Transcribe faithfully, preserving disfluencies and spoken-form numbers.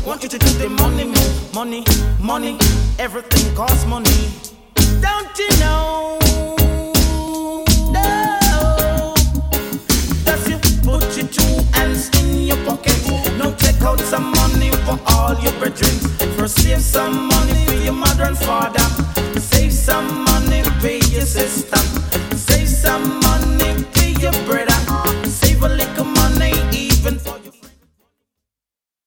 Want you to do the money move, money, money, everything costs money. Don't you know? No. Just you put your two hands in your pocket. Now take out some money for all your brethren. First save some money for your mother and father. Save some money for your sister. Save some money for your brother.